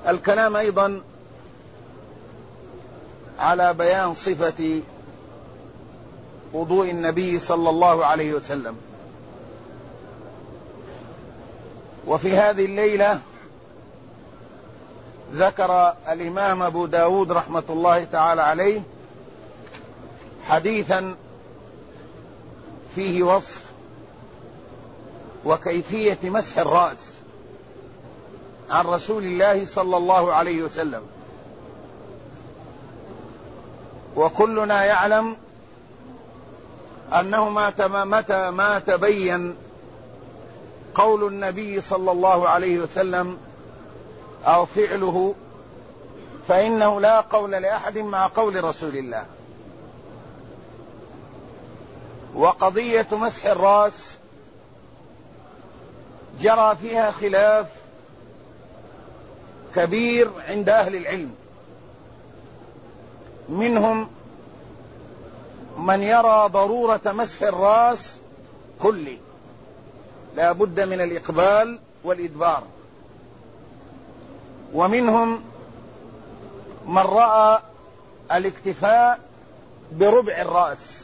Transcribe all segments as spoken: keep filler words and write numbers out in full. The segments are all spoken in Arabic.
الكلام أيضا على بيان صفة وضوء النبي صلى الله عليه وسلم. وفي هذه الليلة ذكر الإمام أبو داود رحمة الله تعالى عليه حديثا فيه وصف وكيفية مسح الرأس عن رسول الله صلى الله عليه وسلم. وكلنا يعلم أنه متى ما تبين قول النبي صلى الله عليه وسلم أو فعله فإنه لا قول لأحد مع قول رسول الله. وقضية مسح الرأس جرى فيها خلاف كبير عند أهل العلم، منهم من يرى ضرورة مسح الرأس كله، لا بد من الإقبال والإدبار، ومنهم من رأى الاكتفاء بربع الرأس،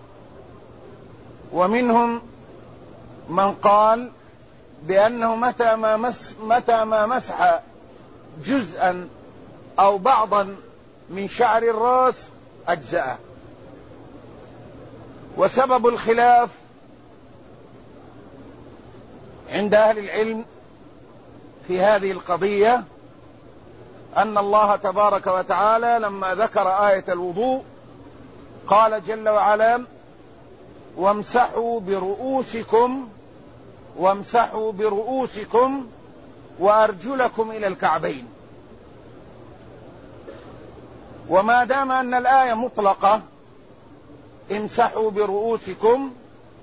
ومنهم من قال بأنه متى ما, مس متى ما مسح جزءا أو بعضا من شعر الرأس أجزأه. وسبب الخلاف عند أهل العلم في هذه القضية أن الله تبارك وتعالى لما ذكر آية الوضوء قال جل وعلا: وامسحوا برؤوسكم وامسحوا برؤوسكم وأرجلكم إلى الكعبين. وما دام أن الآية مطلقة امسحوا برؤوسكم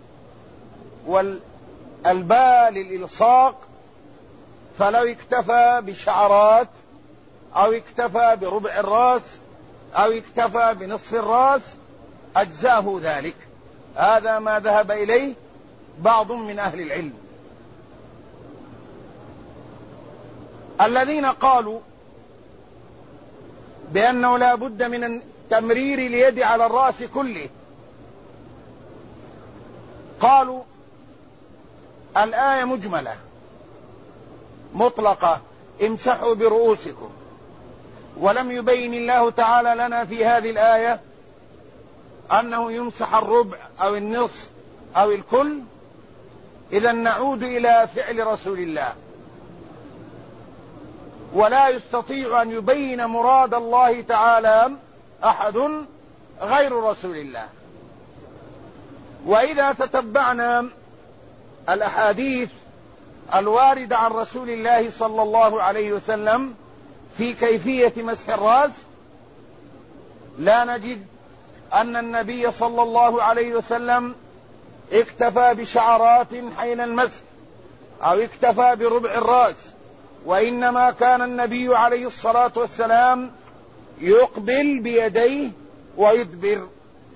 والباء للإلصاق، فلو اكتفى بشعرات أو اكتفى بربع الرأس أو اكتفى بنصف الرأس أجزاه ذلك. هذا ما ذهب إليه بعض من أهل العلم. الذين قالوا بأنه لا بد من تمرير اليد على الرأس كله قالوا الآية مجملة مطلقة امسحوا برؤوسكم، ولم يبين الله تعالى لنا في هذه الآية أنه يمسح الربع أو النصف أو الكل. إذا نعود إلى فعل رسول الله، ولا يستطيع أن يبين مراد الله تعالى أحد غير رسول الله. وإذا تتبعنا الأحاديث الواردة عن رسول الله صلى الله عليه وسلم في كيفية مسح الرأس لا نجد أن النبي صلى الله عليه وسلم اكتفى بشعرات حين المسح أو اكتفى بربع الرأس، وإنما كان النبي عليه الصلاة والسلام يقبل بيديه ويدبر.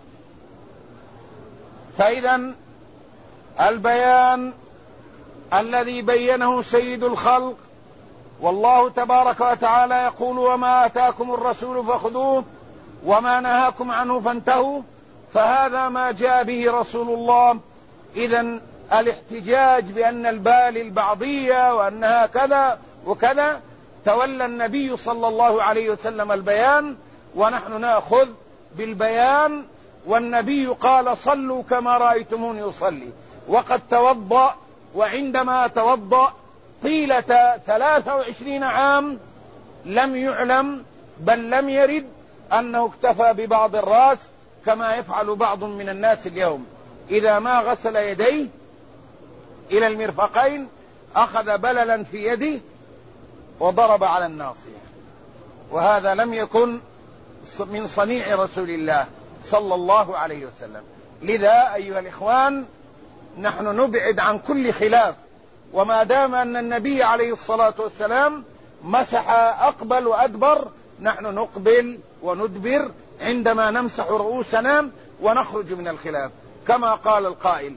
فإذا البيان الذي بينه سيد الخلق، والله تبارك وتعالى يقول: وما آتاكم الرسول فخذوه وما نهاكم عنه فانتهوا، فهذا ما جاء به رسول الله. إذن الاحتجاج بأن الباء للبعضية وأنها كذا وكذا، تولى النبي صلى الله عليه وسلم البيان، ونحن نأخذ بالبيان. والنبي قال: صلوا كما رأيتموني يصلي. وقد توضأ، وعندما توضأ طيلة ثلاثة وعشرين عام لم يعلم بل لم يرد أنه اكتفى ببعض الرأس كما يفعل بعض من الناس اليوم. إذا ما غسل يديه إلى المرفقين أخذ بللا في يده وضرب على الناصية، وهذا لم يكن من صنيع رسول الله صلى الله عليه وسلم. لذا أيها الإخوان نحن نبعد عن كل خلاف، وما دام أن النبي عليه الصلاة والسلام مسح أقبل وأدبر، نحن نقبل وندبر عندما نمسح رؤوسنا ونخرج من الخلاف، كما قال القائل: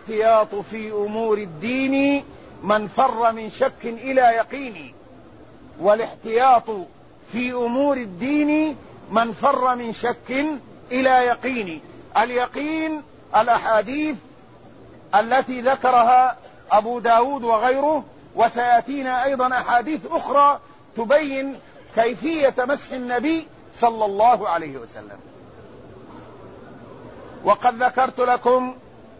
والاحتياط في أمور الدين من فر من شك إلى يقين. والاحتياط في أمور الدين من فر من شك إلى يقين. اليقين الأحاديث التي ذكرها أبو داود وغيره، وسيأتينا أيضا أحاديث أخرى تبين كيفية مسح النبي صلى الله عليه وسلم. وقد ذكرت لكم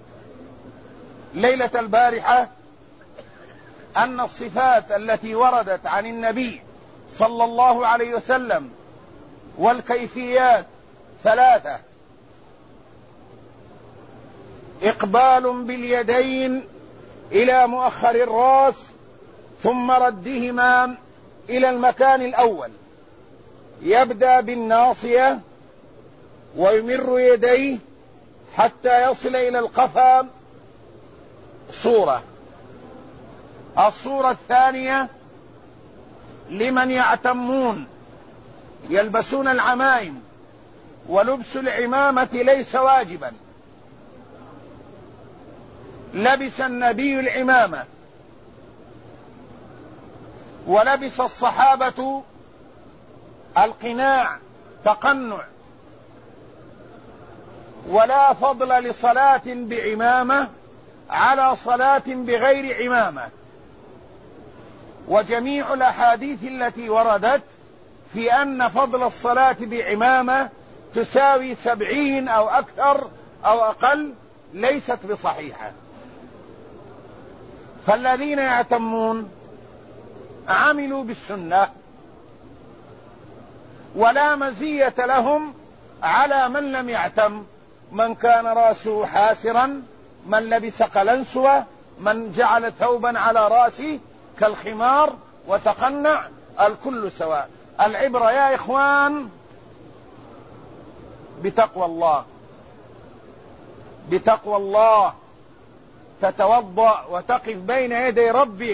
ليلة البارحة أن الصفات التي وردت عن النبي صلى الله عليه وسلم والكيفيات ثلاثة: إقبال باليدين إلى مؤخر الرأس ثم ردهما إلى المكان الأول، يبدأ بالناصية ويمر يديه حتى يصل إلى القفا. صورة. الصورة الثانية لمن يعتمون يلبسون العمائم، ولبس العمامة ليس واجبا. لبس النبي العمامة ولبس الصحابة القناع تقنع، ولا فضل لصلاة بعمامة على صلاة بغير عمامة. وجميع الأحاديث التي وردت في أن فضل الصلاة بعمامة تساوي سبعين أو أكثر أو أقل ليست بصحيحة. فالذين يعتمون عملوا بالسنة، ولا مزية لهم على من لم يعتم، من كان رأسه حاسرا، من لبس قلنسوة، من جعل ثوبا على رأسه كالخمار وتقنع، الكل سواء. العبرة يا إخوان بتقوى الله، بتقوى الله. تتوضأ وتقف بين يدي ربك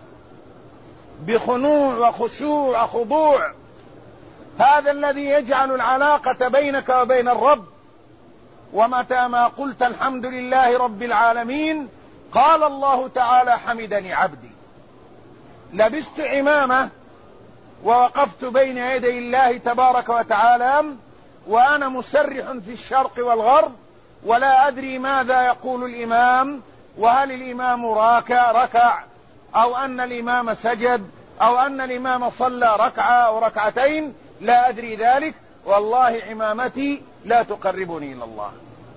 بخنوع وخشوع وخضوع، هذا الذي يجعل العلاقة بينك وبين الرب. ومتى ما قلت الحمد لله رب العالمين قال الله تعالى حمدني عبدي. لبست عمامة ووقفت بين يدي الله تبارك وتعالى وأنا مسرح في الشرق والغرب، ولا أدري ماذا يقول الإمام، وهل الإمام راكع ركع أو أن الإمام سجد أو أن الإمام صلى ركعة أو ركعتين، لا أدري ذلك. والله عمامتي لا تقربني إلى الله.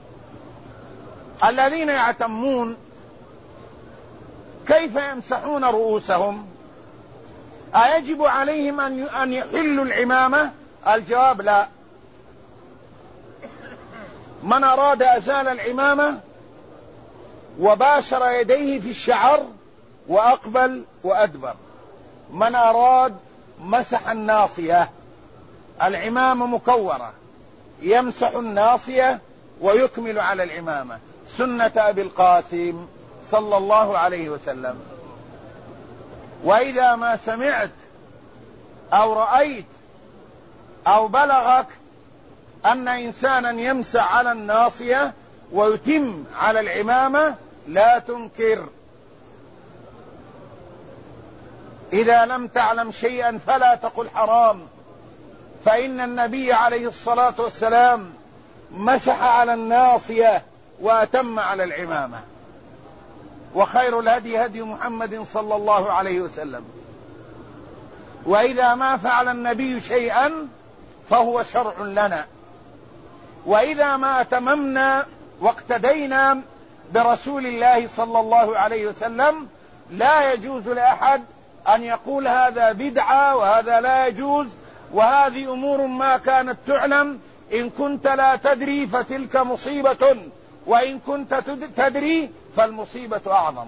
الذين يعتمون كيف يمسحون رؤوسهم؟ أيجب عليهم أن يحلوا العمامة؟ الجواب لا. من أراد أزال العمامة وباشر يديه في الشعر وأقبل وأدبر. من أراد مسح الناصية، العمامة مكورة، يمسح الناصية ويكمل على العمامة، سنة أبي القاسم صلى الله عليه وسلم. وإذا ما سمعت أو رأيت أو بلغك أن إنسانا يمسح على الناصية ويتم على العمامة لا تنكر. إذا لم تعلم شيئا فلا تقل حرام، فإن النبي عليه الصلاة والسلام مسح على الناصية وأتم على العمامة. وخير الهدي هدي محمد صلى الله عليه وسلم. وإذا ما فعل النبي شيئا فهو شرع لنا، وإذا ما أتممنا واقتدينا برسول الله صلى الله عليه وسلم لا يجوز لأحد أن يقول هذا بدعة وهذا لا يجوز، وهذه أمور ما كانت تعلم. إن كنت لا تدري فتلك مصيبة، وإن كنت تدري فالمصيبة أعظم.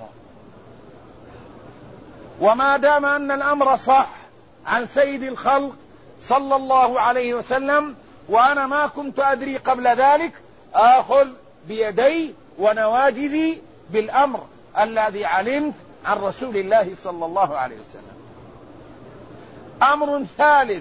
وما دام أن الأمر صح عن سيد الخلق صلى الله عليه وسلم وأنا ما كنت أدري قبل ذلك، آخذ بيدي ونواجذي بالأمر الذي علمت عن رسول الله صلى الله عليه وسلم. أمر ثالث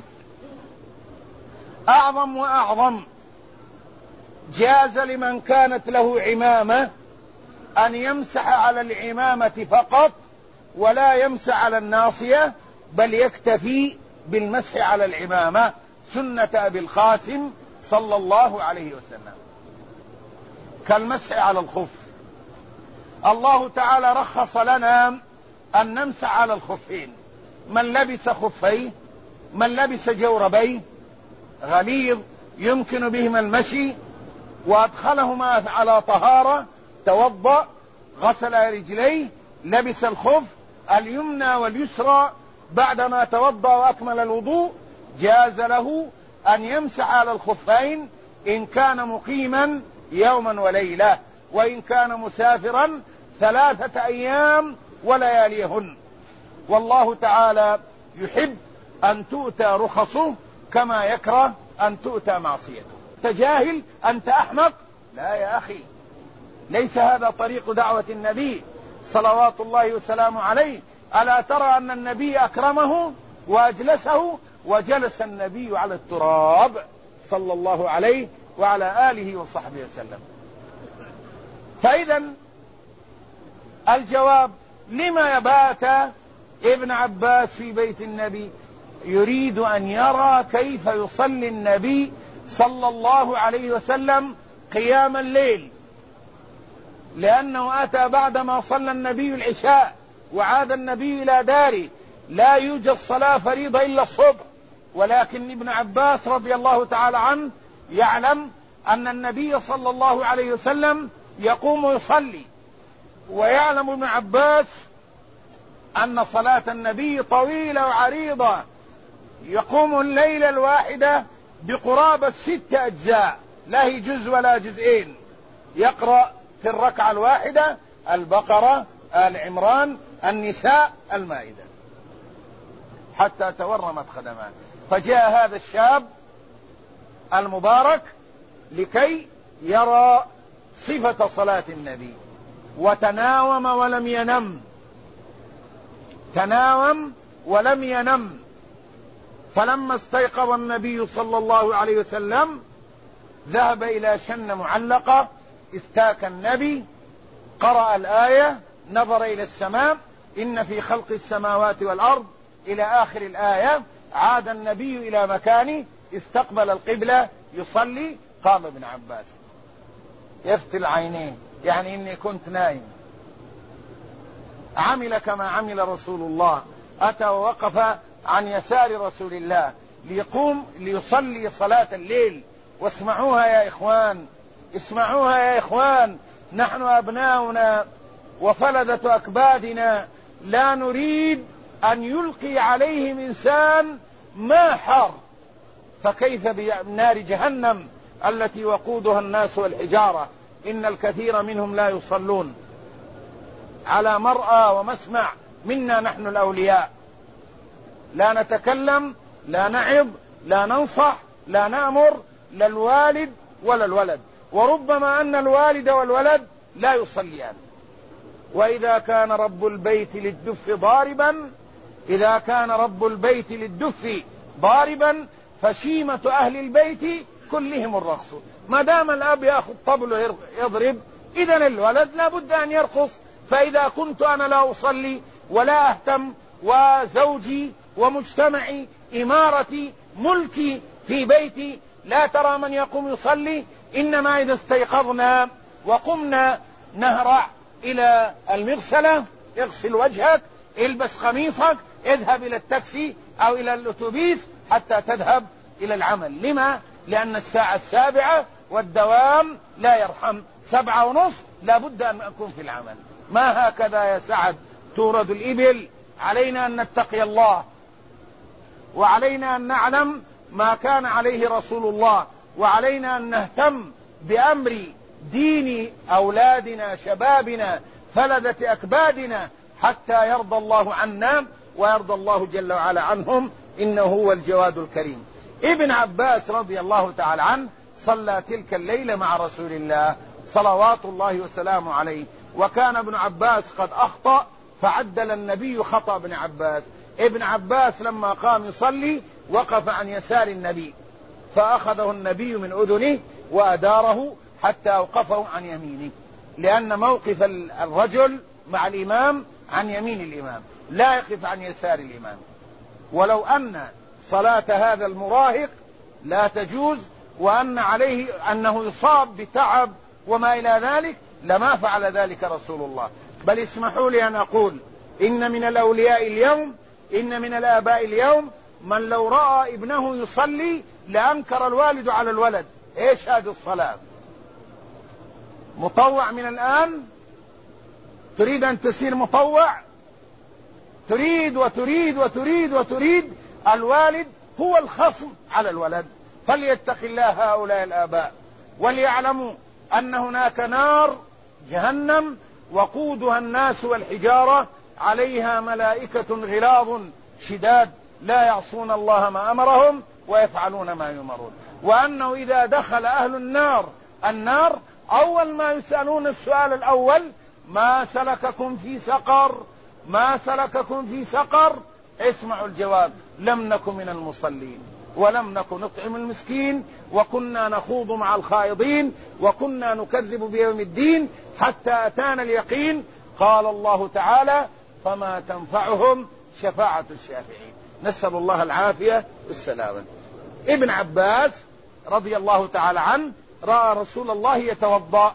أعظم وأعظم: جاز لمن كانت له عمامة أن يمسح على العمامة فقط ولا يمسح على الناصية، بل يكتفي بالمسح على العمامة سنة أبي القاسم صلى الله عليه وسلم، كالمسح على الخف. الله تعالى رخص لنا أن نمسح على الخفين. من لبس خفيه، من لبس جوربيه غليظ يمكن بهما المشي وأدخلهما على طهارة، توضأ غسل رجليه لبس الخف اليمنى واليسرى بعدما توضأ وأكمل الوضوء، جاز له أن يمسح على الخفين إن كان مقيما يوما وليلة، وإن كان مسافرا ثلاثة أيام ولياليهن. والله تعالى يحب أن تؤتى رخصه كما يكره أن تؤتى معصيته. تجاهل أنت أحمق؟ لا يا أخي، ليس هذا طريق دعوة النبي صلوات الله وسلامه عليه. ألا ترى أن النبي أكرمه وأجلسه، وجلس النبي على التراب صلى الله عليه وعلى آله وصحبه وسلم. فإذا الجواب: لما يبات ابن عباس في بيت النبي؟ يريد أن يرى كيف يصلي النبي صلى الله عليه وسلم قيام الليل، لأنه أتى بعدما صلى النبي العشاء وعاد النبي إلى داره. لا يوجد صلاة فريضة إلا الصبح، ولكن ابن عباس رضي الله تعالى عنه يعلم أن النبي صلى الله عليه وسلم يقوم ويصلي، ويعلم ابن عباس أن صلاة النبي طويلة وعريضة، يقوم الليلة الواحدة بقرابة ست أجزاء، لا هي جزء ولا جزئين. يقرأ في الركعة الواحدة البقرة، آل عمران، النساء، المائدة، حتى تورمت قدماه. فجاء هذا الشاب المبارك لكي يرى صفة صلاة النبي، وتناوم ولم ينم، تناوم ولم ينم. فلما استيقظ النبي صلى الله عليه وسلم ذهب إلى شنة معلقة، استاك النبي، قرأ الآية، نظر إلى السماء: إن في خلق السماوات والأرض، إلى آخر الآية. عاد النبي إلى مكانه، استقبل القبلة يصلي. قام ابن عباس يفتل عينيه، يعني إني كنت نايم. عمل كما عمل رسول الله، أتى ووقف عن يسار رسول الله ليقوم ليصلي صلاة الليل. واسمعوها يا إخوان، اسمعوها يا إخوان، نحن أبناؤنا وفلذة أكبادنا لا نريد أن يلقي عليهم إنسان ما حار، فكيف بنار جهنم التي وقودها الناس والحجارة؟ إن الكثير منهم لا يصلون. على مرأى ومسمع منا نحن الأولياء، لا نتكلم، لا نعظ، لا ننصح، لا نأمر، لا الوالد ولا الولد، وربما أن الوالد والولد لا يصليان. وإذا كان رب البيت للدف ضاربا إذا كان رب البيت للدف ضاربا فشيمة أهل البيت كلهم الرقص. ما دام الأب يأخذ طبل يضرب، إذن الولد لا بد أن يرقص. فإذا كنت أنا لا أصلي ولا أهتم، وزوجي ومجتمعي إمارتي ملكي في بيتي لا ترى من يقوم يصلي، إنما إذا استيقظنا وقمنا نهرع إلى المغسلة، اغسل وجهك، البس قميصك، اذهب إلى التاكسي أو إلى الأتوبيس حتى تذهب إلى العمل. لما؟ لأن الساعة السابعة والدوام لا يرحم، سبعة ونصف لا بد أن أكون في العمل. ما هكذا يا سعد تورد الإبل؟ علينا أن نتقي الله، وعلينا أن نعلم ما كان عليه رسول الله، وعلينا أن نهتم بأمر دين أولادنا شبابنا فلذة أكبادنا حتى يرضى الله عنا ويرضى الله جل وعلا عنهم، إنه هو الجواد الكريم. ابن عباس رضي الله تعالى عنه صلى تلك الليلة مع رسول الله صلوات الله وسلامه عليه، وكان ابن عباس قد أخطأ فعدل النبي خطأ ابن عباس. ابن عباس لما قام يصلي وقف عن يسار النبي، فأخذه النبي من أذنه وأداره حتى أوقفه عن يمينه، لأن موقف الرجل مع الإمام عن يمين الإمام، لا يقف عن يسار الإمام. ولو أن صلاة هذا المراهق لا تجوز وأن عليه أنه يصاب بتعب وما إلى ذلك لما فعل ذلك رسول الله. بل اسمحوا لي أن أقول إن من الأولياء اليوم، إن من الآباء اليوم من لو رأى ابنه يصلي لأنكر الوالد على الولد. إيش هذه الصلاة؟ مطوع من الآن؟ تريد أن تصير مطوع؟ تريد وتريد وتريد وتريد. الوالد هو الخصم على الولد. فليتق الله هؤلاء الآباء وليعلموا أن هناك نار جهنم وقودها الناس والحجارة عليها ملائكة غلاظ شداد لا يعصون الله ما أمرهم ويفعلون ما يؤمرون. وأنه إذا دخل أهل النار النار أول ما يسألون السؤال الأول: ما سلككم في سقر؟ ما سلككم في سقر؟ اسمعوا الجواب: لم نكن من المصلين ولم نكن نطعم المسكين وكنا نخوض مع الخائضين وكنا نكذب بيوم الدين حتى أتانا اليقين. قال الله تعالى: فما تنفعهم شفاعة الشافعين. نسأل الله العافية والسلامة. ابن عباس رضي الله تعالى عنه رأى رسول الله يتوضأ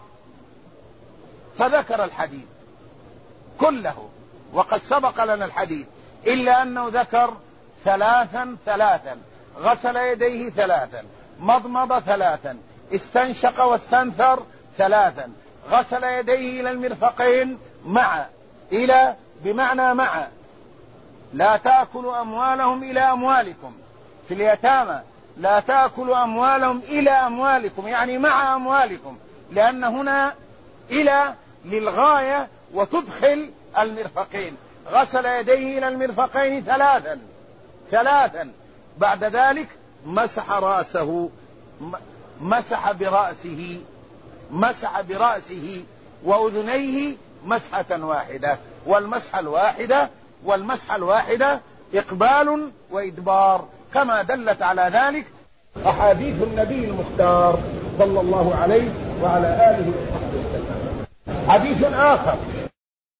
فذكر الحديث كله، وقد سبق لنا الحديث، إلا أنه ذكر ثلاثا ثلاثا: غسل يديه ثلاثا، مضمض ثلاثا، استنشق واستنثر ثلاثا، غسل يديه إلى المرفقين مع إلى بمعنى مع. لا تأكلوا أموالهم إلى أموالكم في اليتامى، لا تأكلوا أموالهم إلى أموالكم يعني مع أموالكم، لأن هنا إلى للغاية وتدخل المرفقين. غسل يديه إلى المرفقين ثلاثا ثلاثا بعد ذلك مسح رأسه، مسح برأسه مسح برأسه وأذنيه مسحة واحدة. والمسحة الواحدة والمسحة الواحدة إقبال وإدبار، كما دلت على ذلك أحاديث النبي المختار صلى الله عليه وعلى آله وصحبه وسلم. حديث آخر